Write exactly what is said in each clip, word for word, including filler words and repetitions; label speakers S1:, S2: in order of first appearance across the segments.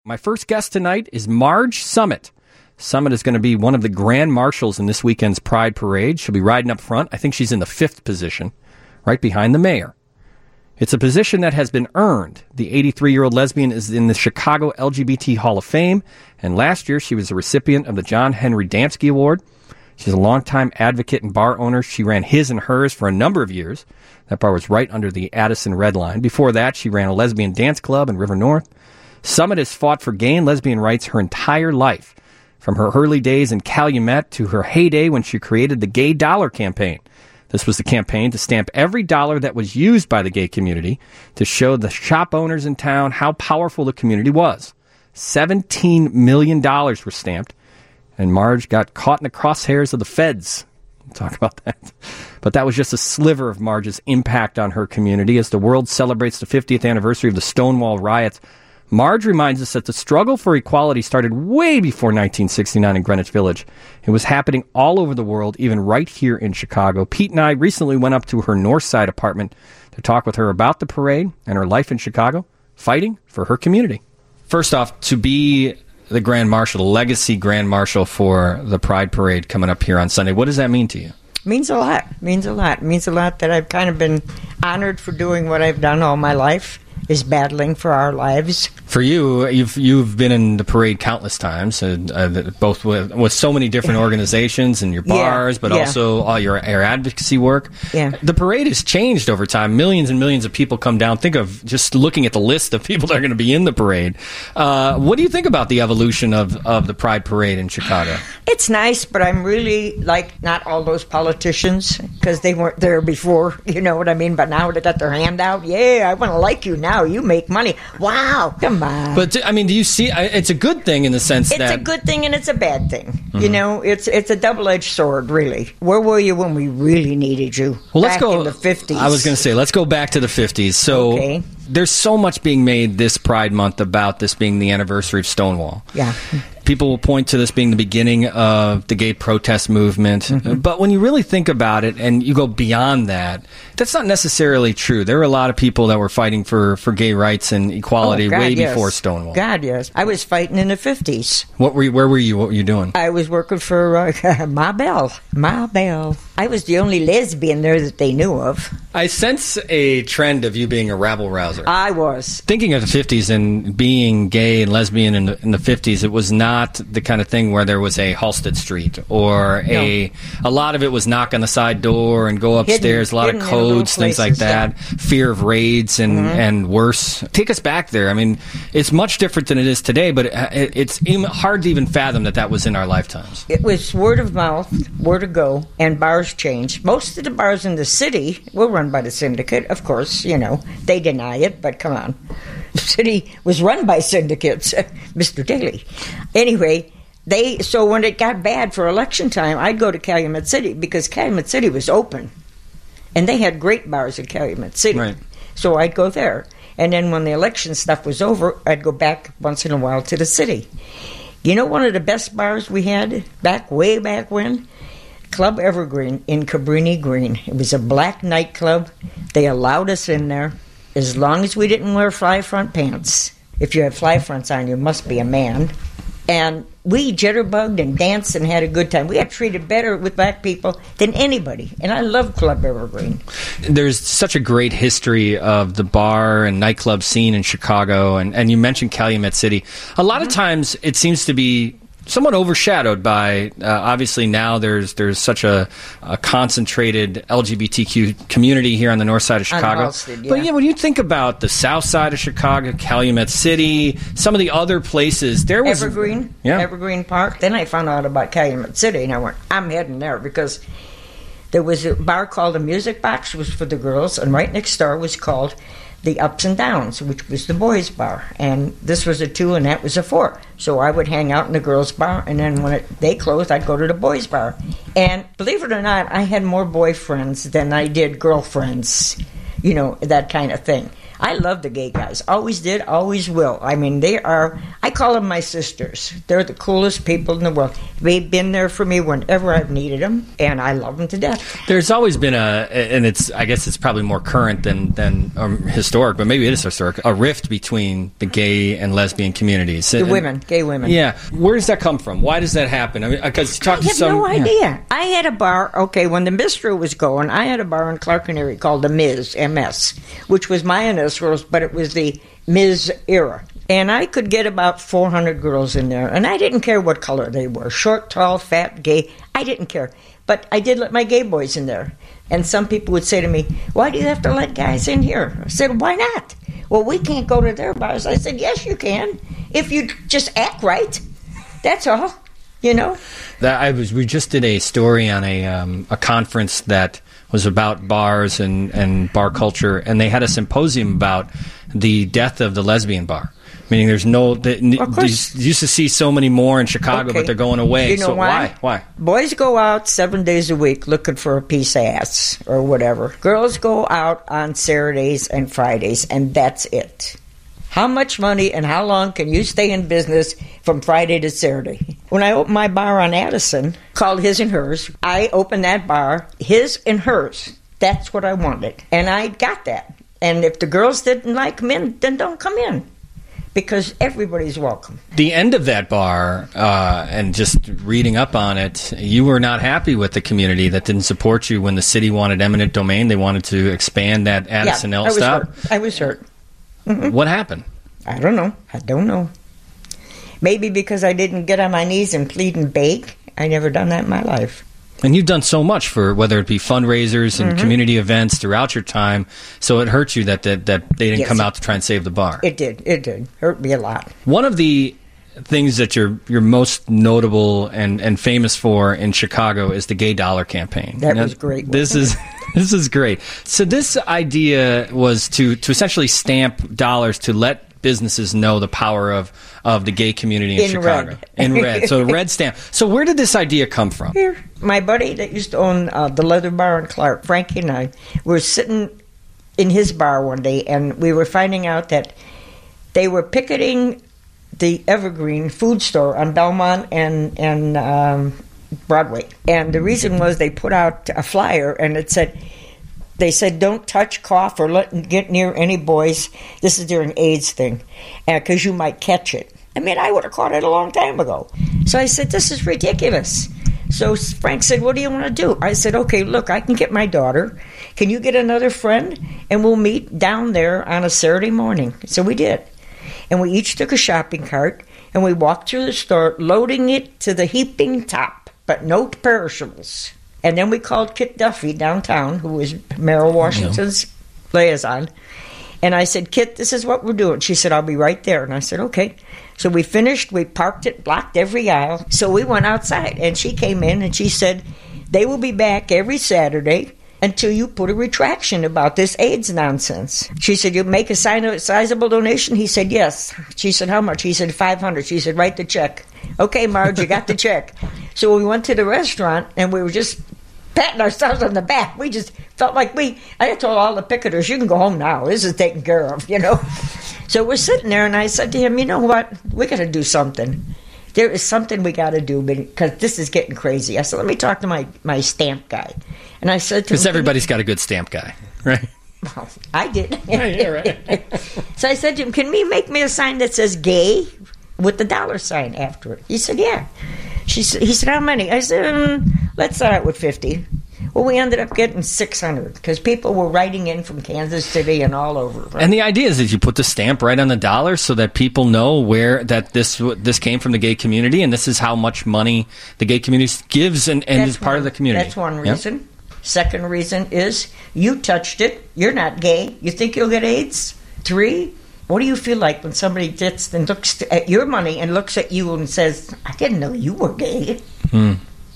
S1: My first guest tonight is Marge Summit. Summit is going to be one of the grand marshals in this weekend's Pride Parade. She'll be riding up front. I think she's in the fifth position, right behind the mayor. It's a position that has been earned. The eighty-three-year-old lesbian is in the Chicago L G B T Hall of Fame, and last year she was a recipient of the John Henry Damsky Award. She's a longtime advocate and bar owner. She ran His and Hers for a number of years. That bar was right under the Addison Red Line. Before that, she ran a lesbian dance club in River North. Summit has fought for gay and lesbian rights her entire life, from her early days in Calumet to her heyday when she created the Gay Dollar campaign. This was the campaign to stamp every dollar that was used by the gay community to show the shop owners in town how powerful the community was. seventeen million dollars were stamped, and Marge got caught in the crosshairs of the feds. We'll talk about that. But that was just a sliver of Marge's impact on her community. As the world celebrates the fiftieth anniversary of the Stonewall riots, Marge reminds us that the struggle for equality started way before nineteen sixty-nine in Greenwich Village. It was happening all over the world, even right here in Chicago. Pete and I recently went up to her North Side apartment to talk with her about the parade and her life in Chicago, fighting for her community. First off, to be the Grand Marshal, the legacy Grand Marshal for the Pride Parade coming up here on Sunday, what does that mean to you?
S2: Means a lot. Means a lot. Means a lot that I've kind of been honored for doing what I've done all my life, is battling for our lives.
S1: For you, you've you've been in the parade countless times, uh, uh, both with, with so many different organizations and your bars, yeah, but yeah. also all your, your advocacy work.
S2: Yeah.
S1: The parade has changed over time. Millions and millions of people come down. Think of just looking at the list of people that are going to be in the parade. Uh, what do you think about the evolution of, of the Pride Parade in Chicago?
S2: It's nice, but I'm really like not all those politicians, because they weren't there before, you know what I mean? But now they got their hand out. Yeah, I want to like you now. You make money. Wow. Come on.
S1: But, I mean, do you see, it's a good thing in the sense
S2: it's
S1: that...
S2: It's a good thing and it's a bad thing. Mm-hmm. You know, it's it's a double-edged sword, really. Where were you when we really needed you?
S1: Well, let's
S2: back
S1: go...
S2: in the fifties.
S1: I was going to say, let's go back to the fifties. So
S2: okay.
S1: There's so much being made this Pride Month about this being the anniversary of Stonewall.
S2: Yeah.
S1: People will point to this being the beginning of the gay protest movement. Mm-hmm. But when you really think about it and you go beyond that, that's not necessarily true. There were a lot of people that were fighting for, for gay rights and equality
S2: oh, God,
S1: way
S2: yes.
S1: before Stonewall.
S2: God, yes. I was fighting in the fifties.
S1: What were you, where were you? What were you doing?
S2: I was working for uh, Ma Bell. Ma Bell. I was the only lesbian there that they knew of.
S1: I sense a trend of you being a rabble-rouser.
S2: I was.
S1: Thinking of the fifties and being gay and lesbian in the, in the fifties, it was not the kind of thing where there was a Halsted Street or a... No. A lot of it was knock on the side door and go upstairs,
S2: hidden,
S1: a lot of codes, things like that, yeah. Fear of raids and, mm-hmm. and worse. Take us back there. I mean, it's much different than it is today, but it, it's even hard to even fathom that that was in our lifetimes.
S2: It was word of mouth, word to go, and bars changed. Most of the bars in the city were run by the syndicate, of course, you know. They deny it, but come on. The city was run by syndicates, Mister Daly. Anyway, they so when it got bad for election time, I'd go to Calumet City because Calumet City was open. And they had great bars in Calumet City.
S1: Right.
S2: So I'd go there. And then when the election stuff was over, I'd go back once in a while to the city. You know one of the best bars we had back way back when? Club Evergreen in Cabrini Green. It was a black nightclub. They allowed us in there as long as we didn't wear fly front pants. If you had fly fronts on, you must be a man. And we jitterbugged and danced and had a good time. We got treated better with black people than anybody. And I love Club Evergreen. There's
S1: such a great history of the bar and nightclub scene in Chicago. And, and you mentioned Calumet City. A lot mm-hmm. of times it seems to be somewhat overshadowed by, uh, obviously now there's there's such a, a concentrated L G B T Q community here on the north side of Chicago.
S2: Halsted, yeah.
S1: But yeah, when you think about the south side of Chicago, Calumet City, some of the other places, there was...
S2: Evergreen,
S1: yeah.
S2: Evergreen Park. Then I found out about Calumet City, and I went, I'm heading there, because there was a bar called the Music Box, was for the girls, and right next door was called the Ups and Downs, which was the boys' bar. And this was a two and that was a four. So I would hang out in the girls' bar, and then when it, they closed, I'd go to the boys' bar. And believe it or not, I had more boyfriends than I did girlfriends, you know, that kind of thing. I love the gay guys. Always did, always will. I mean, they are, I call them my sisters. They're the coolest people in the world. They've been there for me whenever I've needed them, and I love them to death.
S1: There's always been a, and it's, I guess it's probably more current than, than um, historic, but maybe it is historic, a rift between the gay and lesbian communities.
S2: The
S1: and,
S2: women, gay women.
S1: Yeah. Where does that come from? Why does that happen? I mean, because you talk
S2: I
S1: to
S2: have
S1: some...
S2: no idea.
S1: Yeah.
S2: I had a bar, okay, when the Bistro was going, I had a bar in Clark and Erie called the Miz, M S, which was my initials, but it was the Miz era. And I could get about four hundred girls in there, and I didn't care what color they were, short, tall, fat, gay, I didn't care. But I did let my gay boys in there. And some people would say to me, why do you have to let guys in here? I said, why not? Well, we can't go to their bars. I said, yes, you can, if you just act right. That's all, you know.
S1: That I was. We just did a story on a um, a conference that was about bars and, and bar culture, and they had a symposium about the death of the lesbian bar. Meaning, there's no. They, they used to see so many more in Chicago,
S2: okay.
S1: but they're going away.
S2: You know
S1: so
S2: why?
S1: why? Why?
S2: Boys go out seven days a week looking for a piece of ass or whatever. Girls go out on Saturdays and Fridays, and that's it. How much money and how long can you stay in business from Friday to Saturday? When I opened my bar on Addison, called His and Hers, I opened that bar, His and Hers. That's what I wanted. And I got that. And if the girls didn't like come in, then don't come in. Because everybody's welcome.
S1: The end of that bar, uh, and just reading up on it, you were not happy with the community that didn't support you when the city wanted eminent domain. They wanted to expand that Addison
S2: yeah,
S1: L
S2: I was
S1: stop.
S2: Hurt. I was hurt. Mm-hmm.
S1: What happened?
S2: I don't know. I don't know. Maybe because I didn't get on my knees and plead and beg. I never done that in my life.
S1: And you've done so much for whether it be fundraisers and mm-hmm. community events throughout your time, so it hurt you that that, that they didn't
S2: yes,
S1: come out to try and save the bar.
S2: It did. It did. Hurt me a lot.
S1: One of the things that you're you're most notable and, and famous for in Chicago is the Gay Dollar campaign.
S2: That
S1: now,
S2: was great.
S1: This is this is great. So this idea was to, to essentially stamp dollars to let businesses know the power of, of the gay community in,
S2: in
S1: Chicago.
S2: Red.
S1: In red. So the red stamp. So where did this idea come from?
S2: Here. My buddy that used to own uh, the Leather Bar in Clark, Frankie and I, were sitting in his bar one day, and we were finding out that they were picketing the Evergreen food store on Belmont and, and um, Broadway. And the reason was they put out a flyer, and it said... They said, don't touch, cough, or let get near any boys. This is during AIDS thing, because you might catch it. I mean, I would have caught it a long time ago. So I said, this is ridiculous. So Frank said, what do you want to do? I said, okay, look, I can get my daughter. Can you get another friend? And we'll meet down there on a Saturday morning. So we did. And we each took a shopping cart, and we walked through the store, loading it to the heaping top, but no perishables. And then we called Kit Duffy downtown, who was Merrill Washington's liaison. And I said, Kit, this is what we're doing. She said, I'll be right there. And I said, okay. So we finished. We parked it, blocked every aisle. So we went outside. And she came in and she said, they will be back every Saturday until you put a retraction about this AIDS nonsense. She said, you'll make a sizable donation? He said, yes. She said, how much? He said, five hundred dollars. She said, write the check. Okay, Marge, you got the check. So we went to the restaurant, and we were just patting ourselves on the back. We just felt like we, I told all the picketers, you can go home now. This is taken care of, you know. So we're sitting there, and I said to him, you know what? We got to do something. There is something we got to do because this is getting crazy. I said, let me talk to my, my stamp guy. And I said to him...
S1: Because everybody's got a good stamp guy, right?
S2: Well, I did.
S1: Yeah, yeah, right.
S2: So I said to him, can we make me a sign that says gay with the dollar sign after it? He said, yeah. She said, he said, how many? I said, um, let's start with fifty. Well, we ended up getting six hundred because people were writing in from Kansas City and all over. Right?
S1: And the idea is that you put the stamp right on the dollar so that people know where that this this came from the gay community, and this is how much money the gay community gives and, and is part
S2: one,
S1: of the community.
S2: That's one reason. Yep. Second reason is you touched it. You're not gay. You think you'll get AIDS? Three, what do you feel like when somebody sits and looks at your money and looks at you and says, I didn't know you were gay?
S1: Hmm.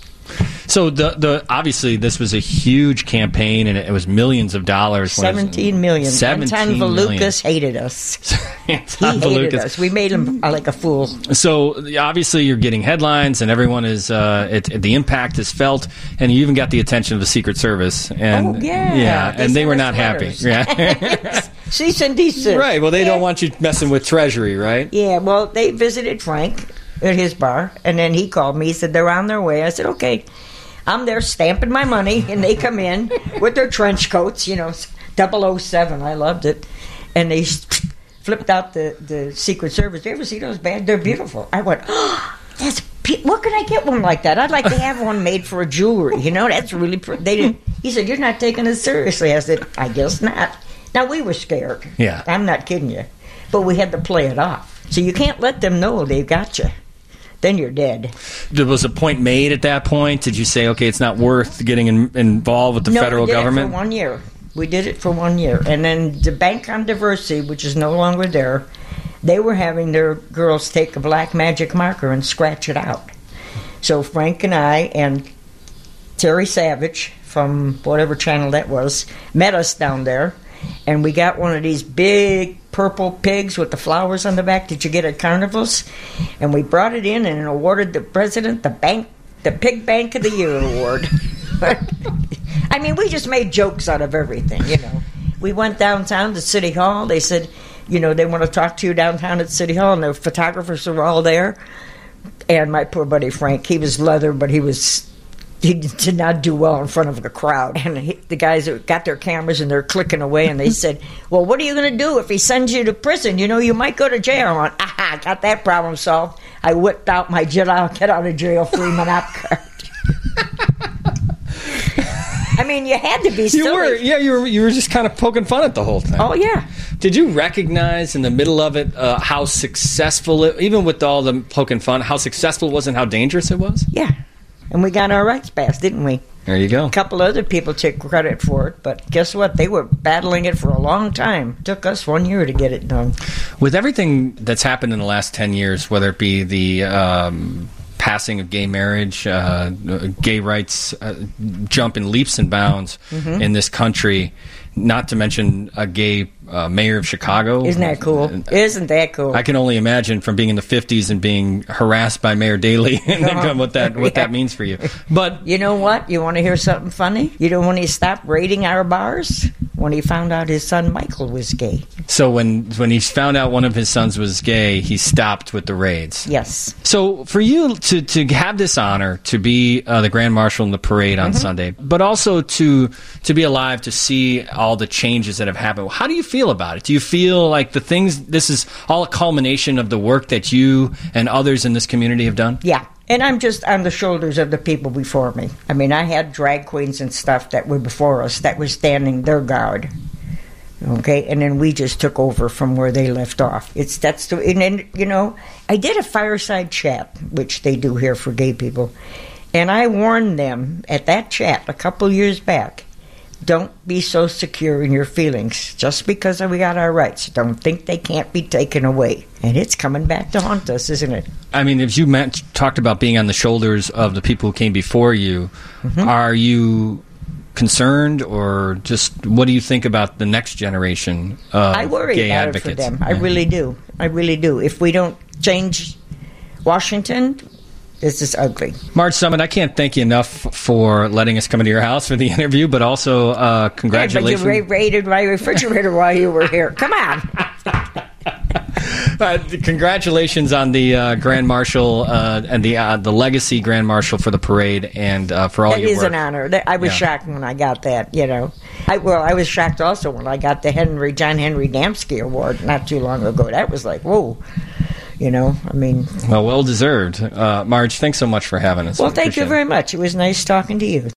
S1: So the the obviously this was a huge campaign, and it was millions of dollars.
S2: Seventeen million.
S1: Seventeen
S2: Anton
S1: million.
S2: Valukas hated us.
S1: Anton
S2: he hated
S1: Valukas.
S2: us. We made him uh, like a fool.
S1: So obviously you're getting headlines, and everyone is uh, it, it, the impact is felt, and you even got the attention of the Secret Service. And
S2: oh yeah,
S1: yeah,
S2: they
S1: and they were not
S2: letters.
S1: happy. Yeah.
S2: cease and desist.
S1: Right. Well, they
S2: yeah.
S1: don't want you messing with Treasury, right?
S2: Yeah. Well, they visited Frank at his bar, and then he called me. He said they're on their way. I said, okay. I'm there stamping my money, and they come in with their trench coats, you know, double oh seven. I loved it. And they flipped out the, the Secret Service. You ever see those bags? They're beautiful. I went, oh, that's pe- what can I get one like that? I'd like to have one made for a jewelry. You know, that's really pretty. They didn't. He said, you're not taking it seriously. I said, I guess not. Now, we were scared.
S1: Yeah.
S2: I'm not kidding you. But we had to play it off. So you can't let them know they've got you. Then you're dead.
S1: There was a point made at that point? Did you say, okay, it's not worth getting in, involved with the
S2: no,
S1: federal
S2: we did
S1: government?
S2: It for one year. We did it for one year. And then the Bank on Diversity, which is no longer there, they were having their girls take a black magic marker and scratch it out. So Frank and I and Terry Savage from whatever channel that was met us down there. And we got one of these big purple pigs with the flowers on the back that you get at carnivals. And we brought it in and awarded the president the bank, the Pig Bank of the Year award. I mean, we just made jokes out of everything, you know. We went downtown to City Hall. They said, you know, they want to talk to you downtown at City Hall. And the photographers were all there. And my poor buddy Frank, he was leather, but he was... he did not do well in front of the crowd. And he, the guys that got their cameras and they're clicking away, and they said, well, what are you going to do if he sends you to prison? You know, you might go to jail. I went, aha, got that problem solved. I whipped out my get out, get out of jail free Monop card. I mean, you had to be silly.
S1: You were, yeah, you were, you were just kind of poking fun at the whole thing.
S2: Oh, yeah.
S1: Did you recognize in the middle of it uh, how successful, it, even with all the poking fun, how successful it was and how dangerous it was?
S2: Yeah. And we got our rights passed, didn't we?
S1: There you go.
S2: A couple other people took credit for it, but guess what? They were battling it for a long time. It took us one year to get it done.
S1: With everything that's happened in the last ten years, whether it be the um, passing of gay marriage, uh, gay rights uh, jump in leaps and bounds mm-hmm. in this country, not to mention a gay uh, mayor of Chicago.
S2: Isn't that cool? Isn't that cool?
S1: I can only imagine from being in the fifties and being harassed by Mayor Daley and uh-huh. what that what yeah. that means for you. But
S2: you know what? You want to hear something funny? You know when he stopped raiding our bars? When he found out his son Michael was gay.
S1: So when when he found out one of his sons was gay, he stopped with the raids.
S2: Yes.
S1: So for you to, to have this honor, to be uh, the Grand Marshal in the parade on mm-hmm. Sunday, but also to to be alive to see all the changes that have happened, how do you feel about it? Do you feel like the things, this is all a culmination of the work that you and others in this community have done?
S2: Yeah. And I'm just on the shoulders of the people before me. I mean, I had drag queens and stuff that were before us that were standing their guard. Okay, and then we just took over from where they left off. It's that's the and then you know I did a fireside chat, which they do here for gay people, and I warned them at that chat a couple years back. Don't be so secure in your feelings. Just because we got our rights, don't think they can't be taken away. And it's coming back to haunt us, isn't it?
S1: I mean, if you meant, talked about being on the shoulders of the people who came before you, mm-hmm. are you concerned, or just what do you think about the next generation of
S2: I worry
S1: gay
S2: about
S1: advocates?
S2: it for them. I really do. I really do. If we don't change Washington, this is ugly.
S1: Marge Summitt, I can't thank you enough for letting us come into your house for the interview, but also uh, congratulations.
S2: Hey, but you raided my refrigerator while you were here. Come on.
S1: Uh, congratulations on the uh, Grand Marshal uh, and the uh, the legacy Grand Marshal for the parade and uh, for all
S2: that
S1: your work.
S2: It is an honor. I was yeah. shocked when I got that, you know. I, well, I was shocked also when I got the Henry John Henry Damsky Award not too long ago. That was like, whoa. You know, I mean...
S1: Well, well deserved. Uh, Marge, thanks so much for having us.
S2: Well, thank you very much. It was nice talking to you.